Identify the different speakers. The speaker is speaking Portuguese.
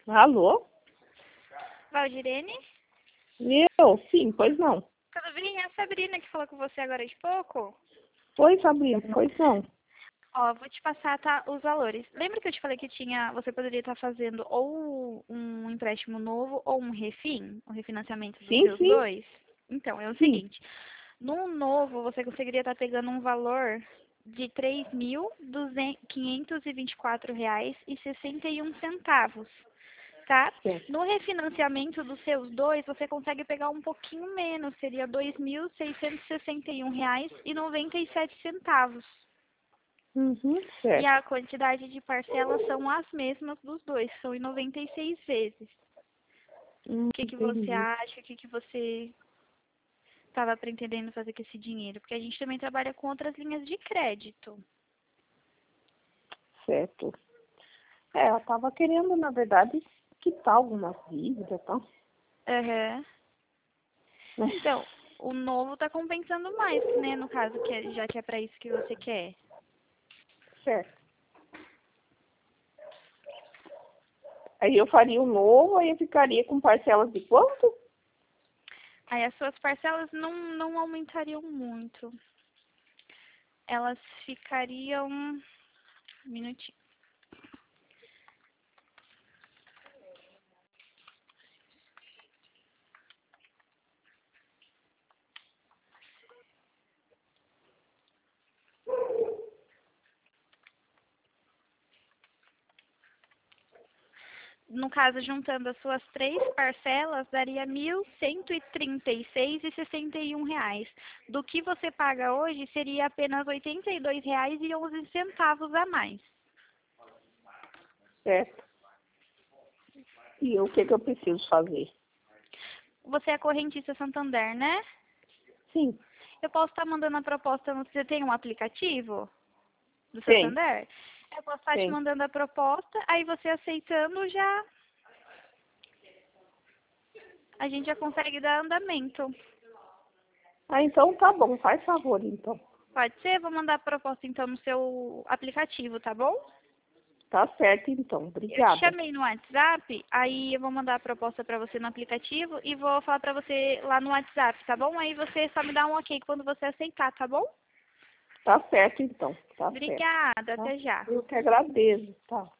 Speaker 1: Alô?
Speaker 2: Valdirene?
Speaker 1: Sim, pois não.
Speaker 2: Tudo bem? É a Sabrina que falou com você agora de pouco.
Speaker 1: Oi, Sabrina, pois não.
Speaker 2: Ó, vou te passar, tá, os valores. Lembra que eu te falei que você poderia estar fazendo ou um empréstimo novo ou um refinanciamento dos
Speaker 1: Sim,
Speaker 2: seus
Speaker 1: sim,
Speaker 2: dois? Então, é o
Speaker 1: sim.
Speaker 2: seguinte, num novo você conseguiria estar pegando um valor de R$ 3.524,61, tá?
Speaker 1: Certo.
Speaker 2: No refinanciamento dos seus dois, você consegue pegar um pouquinho menos, seria R$ 2.661,97. E
Speaker 1: Certo.
Speaker 2: a quantidade de parcelas são as mesmas dos dois, são em 96 vezes. O que você
Speaker 1: Entendi.
Speaker 2: acha? O que você estava pretendendo fazer com esse dinheiro? Porque a gente também trabalha com outras linhas de crédito.
Speaker 1: Certo. Eu tava querendo, na verdade, quitar algumas dívidas, tá?
Speaker 2: Aham. Então, o novo tá compensando mais, né? No caso, já que é para isso que você quer.
Speaker 1: Certo. Aí eu faria um novo, aí eu ficaria com parcelas de quanto?
Speaker 2: Aí as suas parcelas não aumentariam muito. Elas ficariam... Um minutinho. No caso, juntando as suas três parcelas, daria R$ 1.136,61. Do que você paga hoje, seria apenas R$ 82,11 a mais.
Speaker 1: Certo. E o que eu preciso fazer?
Speaker 2: Você é correntista Santander, né?
Speaker 1: Sim,
Speaker 2: Eu posso estar mandando a proposta, você tem um aplicativo do
Speaker 1: tem,
Speaker 2: Santander? Eu posso estar te
Speaker 1: tem.
Speaker 2: mandando a proposta, aí você aceitando já, a gente já consegue dar andamento.
Speaker 1: Ah, então tá bom, faz favor, então.
Speaker 2: Pode ser? Vou mandar a proposta então no seu aplicativo, tá bom?
Speaker 1: Tá certo, então.
Speaker 2: Eu te
Speaker 1: Obrigada.
Speaker 2: chamei no WhatsApp, aí eu vou mandar a proposta pra você no aplicativo e vou falar pra você lá no WhatsApp, tá bom? Aí você só me dá um ok quando você aceitar, tá bom?
Speaker 1: Tá certo, então. Tá certo.
Speaker 2: Obrigada,
Speaker 1: Tá?
Speaker 2: até já.
Speaker 1: Eu que agradeço, tá?